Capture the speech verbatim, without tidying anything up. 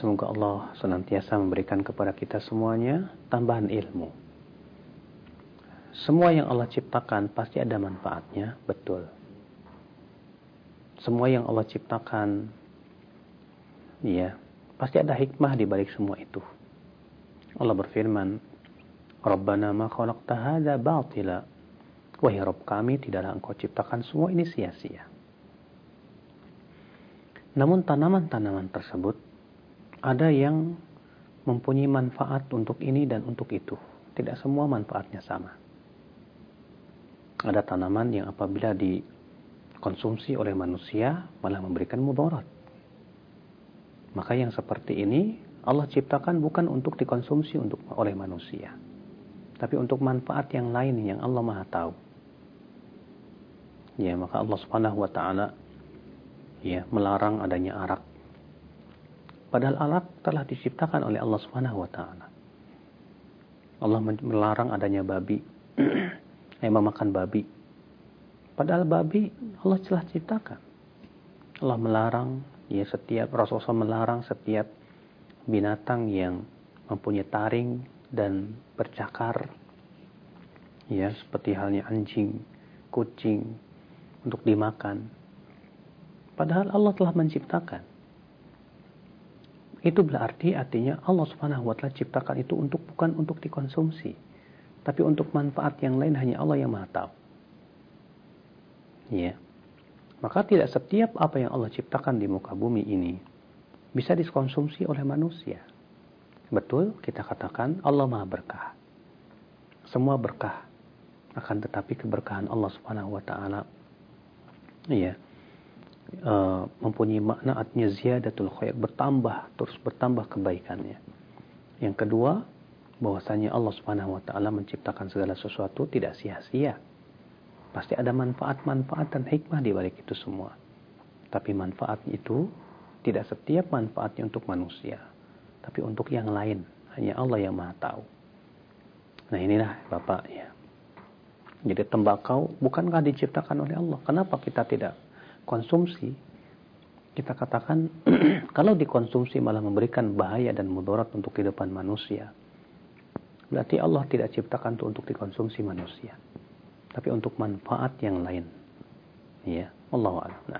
Semoga Allah senantiasa memberikan kepada kita semuanya tambahan ilmu. Semua yang Allah ciptakan pasti ada manfaatnya, betul. Semua yang Allah ciptakan, ya, pasti ada hikmah di balik semua itu. Allah berfirman, Rabbana ma khalaqta hadza batila. Wahai Rabb kami, tidaklah Engkau ciptakan semua ini sia-sia. Namun tanaman-tanaman tersebut ada yang mempunyai manfaat untuk ini dan untuk itu. Tidak semua manfaatnya sama. Ada tanaman yang apabila dikonsumsi oleh manusia malah memberikan mudarat. Maka yang seperti ini Allah ciptakan bukan untuk dikonsumsi untuk oleh manusia, tapi untuk manfaat yang lain yang Allah Maha tahu. Ya, maka Allah Subhanahu wa taala ya melarang adanya arak. Padahal arak telah diciptakan oleh Allah Subhanahu wa taala. Allah melarang adanya babi, yang memakan babi. Padahal babi Allah telah ciptakan. Allah melarang ya setiap Rasulullah melarang setiap binatang yang mempunyai taring dan bercakar, ya seperti halnya anjing, kucing untuk dimakan. Padahal Allah telah menciptakan. Itu berarti artinya Allah Subhanahu wa taala ciptakan itu untuk bukan untuk dikonsumsi, tapi untuk manfaat yang lain hanya Allah yang Maha tahu. Ya. Maka tidak setiap apa yang Allah ciptakan di muka bumi ini bisa dikonsumsi oleh manusia. Betul, kita katakan Allah Maha berkah. Semua berkah. Akan tetapi keberkahan Allah Subhanahu wa taala ya, uh, mempunyai makna artinya ziyadatul khair, bertambah, terus bertambah kebaikannya. Yang kedua, bahwasanya Allah Subhanahu wa taala menciptakan segala sesuatu tidak sia-sia. Pasti ada manfaat-manfaat dan hikmah di balik itu semua. Tapi manfaat itu tidak setiap manfaatnya untuk manusia, tapi untuk yang lain. Hanya Allah yang Maha tahu. Nah inilah Bapak ya. Jadi tembakau bukankah diciptakan oleh Allah? Kenapa kita tidak konsumsi? Kita katakan kalau dikonsumsi malah memberikan bahaya dan mudarat untuk kehidupan manusia. Berarti Allah tidak ciptakan itu untuk dikonsumsi manusia, tapi untuk manfaat yang lain. Ya, Allahu a'lam.